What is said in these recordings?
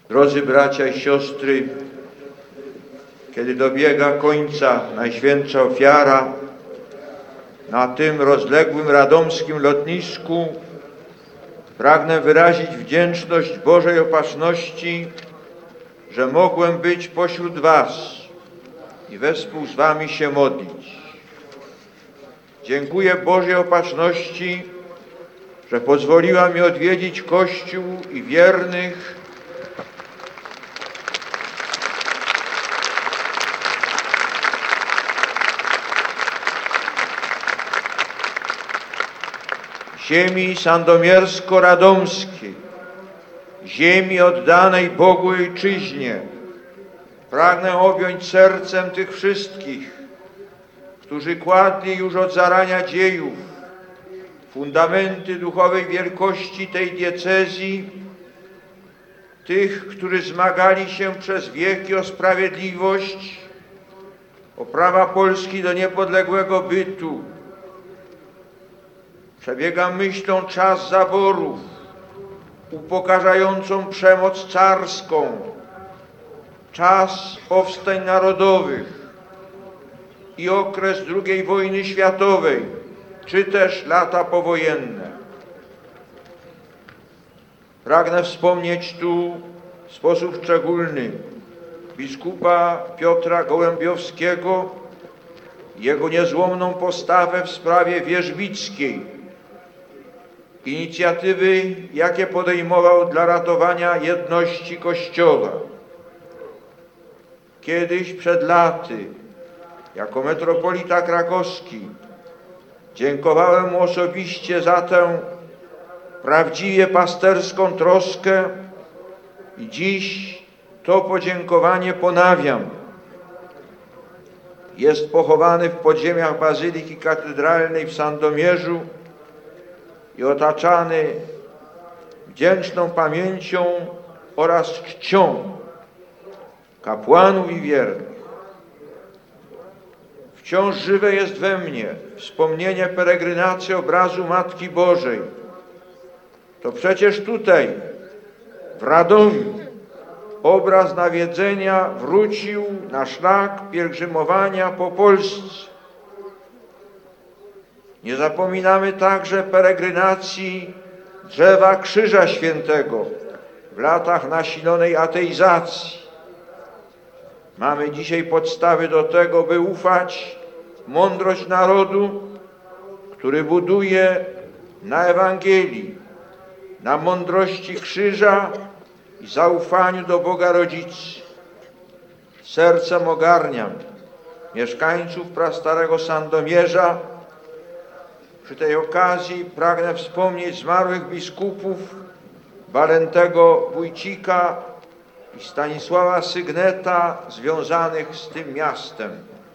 Drodzy bracia i siostry, kiedy dobiega końca Najświętsza Ofiara na tym rozległym radomskim lotnisku, pragnę wyrazić wdzięczność Bożej Opatrzności, że mogłem być pośród Was i wespół z Wami się modlić. Dziękuję Bożej Opatrzności, że pozwoliła mi odwiedzić Kościół i wiernych, ziemi sandomiersko-radomskiej, ziemi oddanej Bogu Ojczyźnie. Pragnę objąć sercem tych wszystkich, którzy kładli już od zarania dziejów fundamenty duchowej wielkości tej diecezji, tych, którzy zmagali się przez wieki o sprawiedliwość, o prawa Polski do niepodległego bytu. Przebiega myślą czas zaborów, upokarzającą przemoc carską, czas powstań narodowych i okres II wojny światowej, czy też lata powojenne. Pragnę wspomnieć tu w sposób szczególny biskupa Piotra Gołębiowskiego i jego niezłomną postawę w sprawie wierzbickiej, inicjatywy, jakie podejmował dla ratowania jedności Kościoła. Kiedyś przed laty, jako metropolita krakowski, dziękowałem mu osobiście za tę prawdziwie pasterską troskę i dziś to podziękowanie ponawiam. Jest pochowany w podziemiach Bazyliki Katedralnej w Sandomierzu i otaczany wdzięczną pamięcią oraz czcią kapłanów i wiernych. Wciąż żywe jest we mnie wspomnienie peregrinacji obrazu Matki Bożej. To przecież tutaj, w Radomiu, obraz nawiedzenia wrócił na szlak pielgrzymowania po Polsce. Nie zapominamy także peregrinacji drzewa Krzyża Świętego w latach nasilonej ateizacji. Mamy dzisiaj podstawy do tego, by ufać w mądrość narodu, który buduje na Ewangelii, na mądrości krzyża i zaufaniu do Boga Rodzicy. Sercem ogarniam mieszkańców prastarego Sandomierza. Przy tej okazji pragnę wspomnieć zmarłych biskupów Walentego Wójcika i Stanisława Sygneta związanych z tym miastem.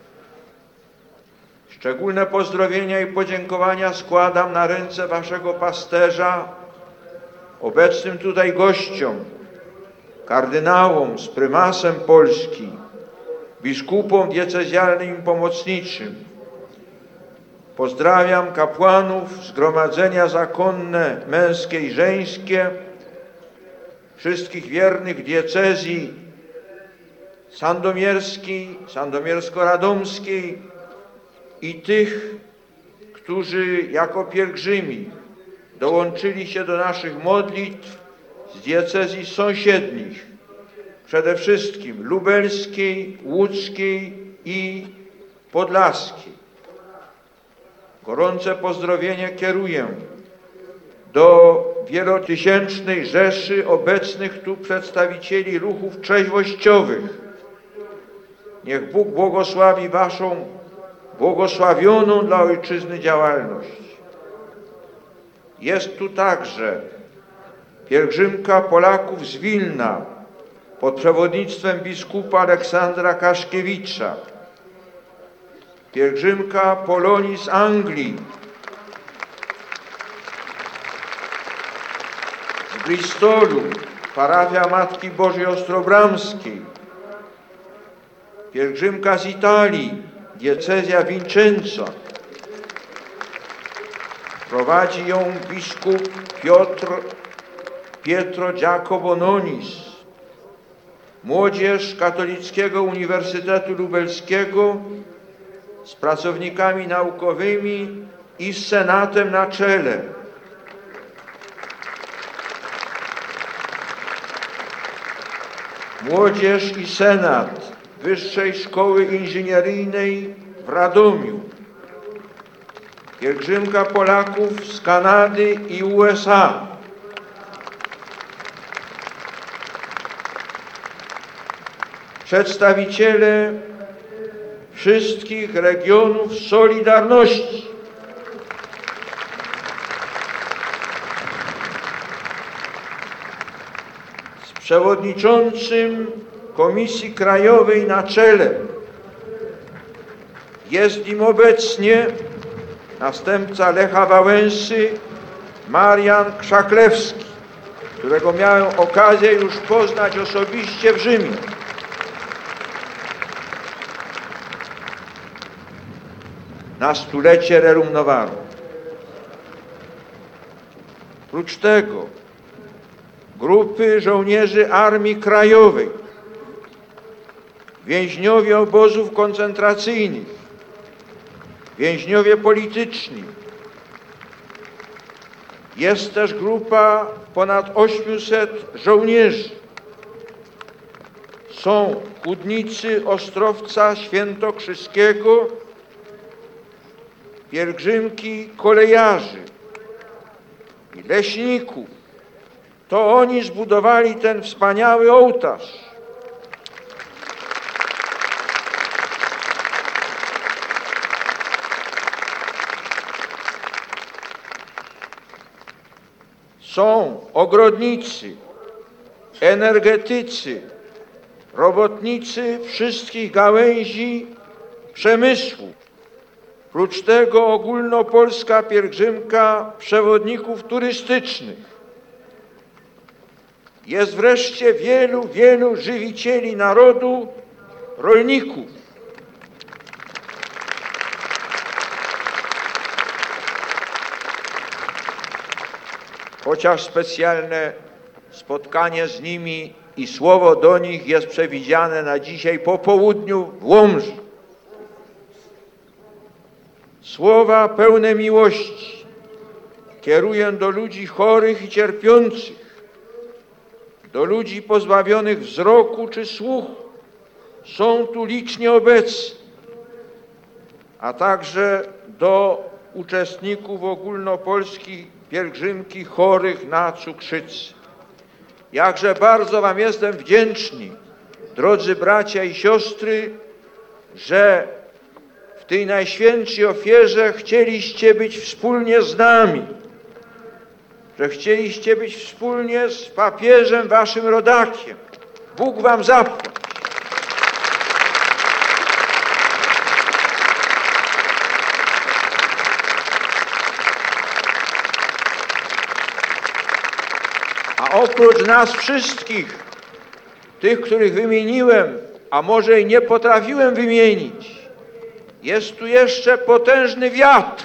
Szczególne pozdrowienia i podziękowania składam na ręce Waszego pasterza, obecnym tutaj gościom, kardynałom z prymasem Polski, biskupom diecezjalnym i pomocniczym. Pozdrawiam kapłanów, zgromadzenia zakonne, męskie i żeńskie, wszystkich wiernych diecezji sandomierskiej, sandomiersko-radomskiej i tych, którzy jako pielgrzymi dołączyli się do naszych modlitw z diecezji sąsiednich, przede wszystkim lubelskiej, łódzkiej i podlaskiej. Gorące pozdrowienie kieruję do wielotysięcznej rzeszy obecnych tu przedstawicieli ruchów trzeźwościowych. Niech Bóg błogosławi Waszą błogosławioną dla Ojczyzny działalność. Jest tu także pielgrzymka Polaków z Wilna pod przewodnictwem biskupa Aleksandra Kaszkiewicza, pielgrzymka Polonii z Anglii, z Bristolu, parafia Matki Bożej Ostrobramskiej, pielgrzymka z Italii, diecezja Vincenza. Prowadzi ją biskup Pietro Giacomo Nonis, młodzież Katolickiego Uniwersytetu Lubelskiego z pracownikami naukowymi i z Senatem na czele. Młodzież i Senat Wyższej Szkoły Inżynieryjnej w Radomiu. Pielgrzymka Polaków z Kanady i USA. Przedstawiciele wszystkich regionów Solidarności. Z przewodniczącym Komisji Krajowej na czele jest nim obecnie następca Lecha Wałęsy, Marian Krzaklewski, którego miałem okazję już poznać osobiście w Rzymie. Na stulecie Rerum Novarum. Prócz tego grupy żołnierzy Armii Krajowej, więźniowie obozów koncentracyjnych, więźniowie polityczni. Jest też grupa ponad 800 żołnierzy. Są chudnicy Ostrowca Świętokrzyskiego, pielgrzymki kolejarzy i leśników. To oni zbudowali ten wspaniały ołtarz. Są ogrodnicy, energetycy, robotnicy wszystkich gałęzi przemysłu. Prócz tego ogólnopolska pielgrzymka przewodników turystycznych. Jest wreszcie wielu żywicieli narodu, rolników. Chociaż specjalne spotkanie z nimi i słowo do nich jest przewidziane na dzisiaj po południu w Łomży. Słowa pełne miłości kieruję do ludzi chorych i cierpiących, do ludzi pozbawionych wzroku czy słuchu. Są tu licznie obecni, a także do uczestników ogólnopolskiej pielgrzymki chorych na cukrzycę. Jakże bardzo wam jestem wdzięczny, drodzy bracia i siostry, że w tej najświętszej ofierze chcieliście być wspólnie z nami, że chcieliście być wspólnie z papieżem, waszym rodakiem. Bóg wam zapłać. A oprócz nas wszystkich, tych, których wymieniłem, a może i nie potrafiłem wymienić, jest tu jeszcze potężny wiatr.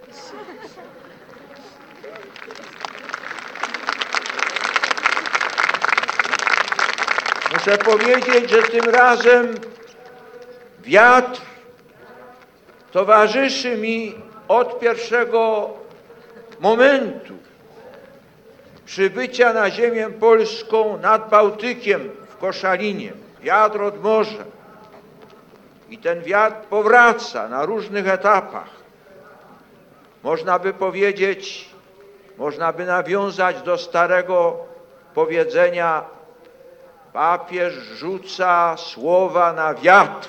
Muszę powiedzieć, że tym razem wiatr towarzyszy mi od pierwszego momentu przybycia na ziemię polską nad Bałtykiem w Koszalinie. Wiatr od morza. I ten wiatr powraca na różnych etapach. Można by powiedzieć, można by nawiązać do starego powiedzenia: papież rzuca słowa na wiatr.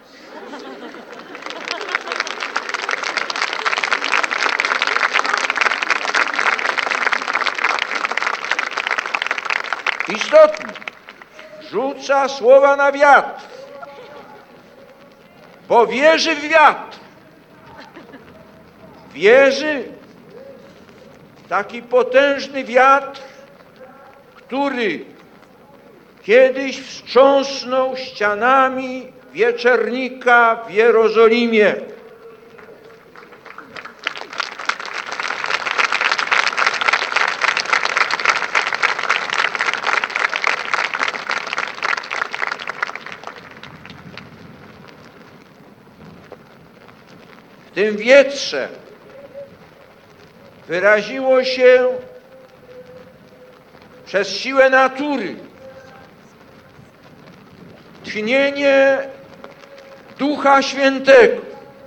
Istotnie, rzuca słowa na wiatr, bo wierzy w wiatr. Wierzy w taki potężny wiatr, który kiedyś wstrząsnął ścianami Wieczernika w Jerozolimie. tym wietrze wyraziło się przez siłę natury tchnienie Ducha Świętego.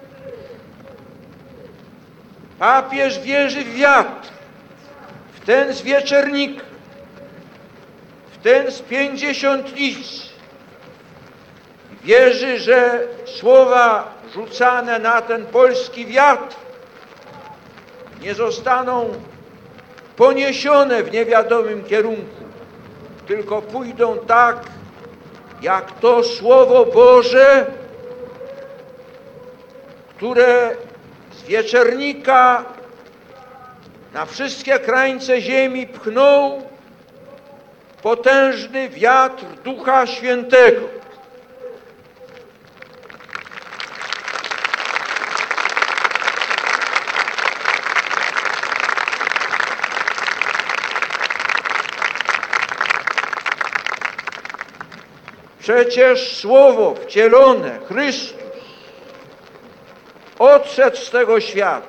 Papież wierzy w wiatr, w ten z wieczernika, w ten z pięćdziesiątnicy. Wierzy, że słowa rzucane na ten polski wiatr nie zostaną poniesione w niewiadomym kierunku, tylko pójdą tak, jak to Słowo Boże, które z wieczernika na wszystkie krańce ziemi pchnął potężny wiatr Ducha Świętego. Przecież Słowo wcielone, Chrystus, odszedł z tego świata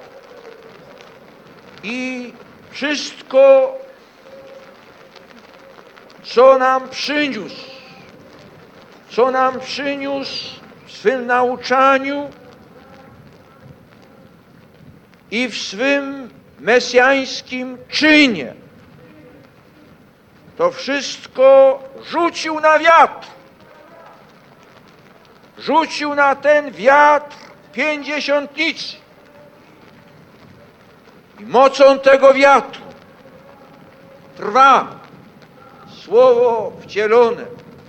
i wszystko, co nam przyniósł w swym nauczaniu i w swym mesjańskim czynie, to wszystko rzucił na wiatr. Rzucił na ten wiatr pięćdziesiątnicy. I mocą tego wiatru trwa Słowo wcielone,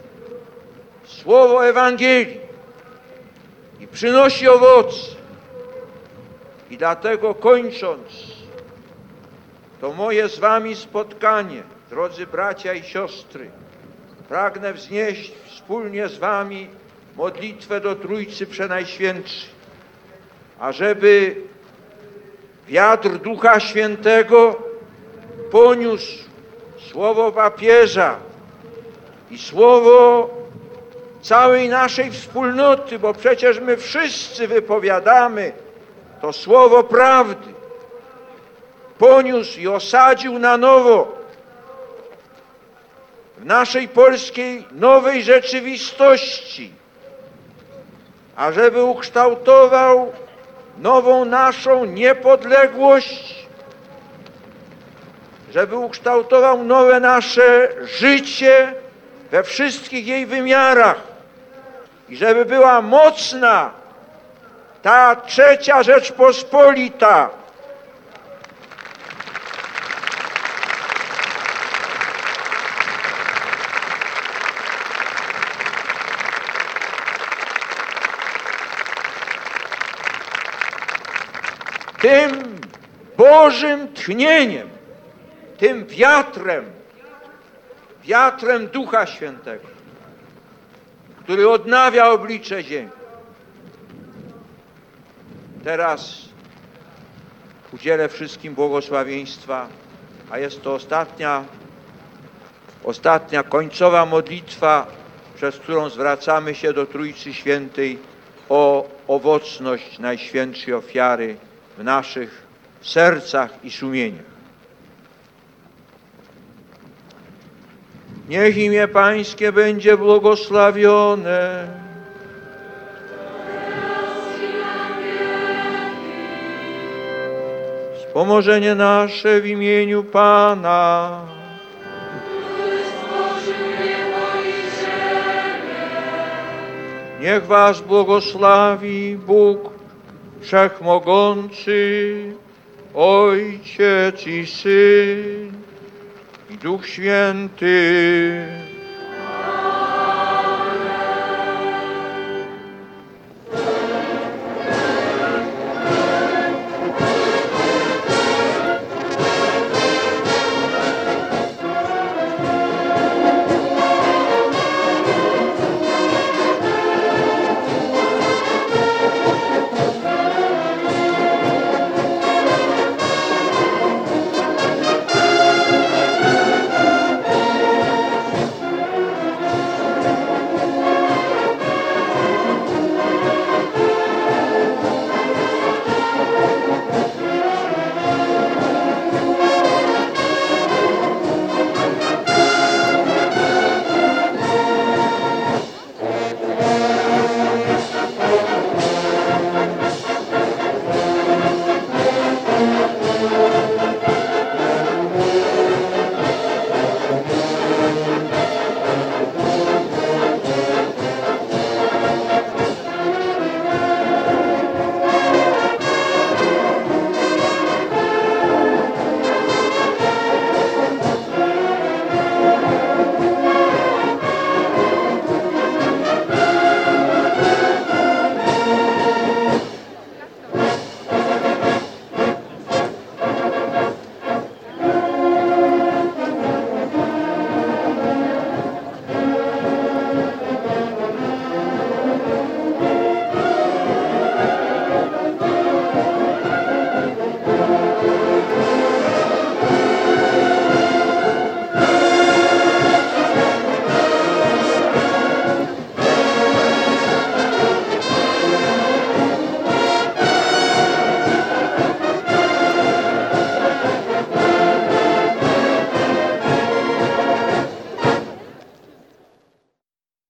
Słowo Ewangelii i przynosi owoce. I dlatego, kończąc to moje z wami spotkanie, drodzy bracia i siostry, pragnę wznieść wspólnie z wami modlitwę do Trójcy Przenajświętszej, ażeby wiatr Ducha Świętego poniósł słowo papieża i słowo całej naszej wspólnoty, bo przecież my wszyscy wypowiadamy to słowo prawdy. Poniósł i osadził na nowo w naszej polskiej nowej rzeczywistości, ażeby ukształtował nową naszą niepodległość, żeby ukształtował nowe nasze życie we wszystkich jej wymiarach i żeby była mocna ta trzecia Rzeczpospolita, tym Bożym tchnieniem, tym wiatrem Ducha Świętego, który odnawia oblicze ziemi. Teraz udzielę wszystkim błogosławieństwa, a jest to ostatnia końcowa modlitwa, przez którą zwracamy się do Trójcy Świętej o owocność Najświętszej Ofiary w naszych sercach i sumieniach. Niech imię Pańskie będzie błogosławione. Wspomożenie nasze w imieniu Pana. Niech was błogosławi Bóg Wszechmogący, Ojciec i Syn, i Duch Święty.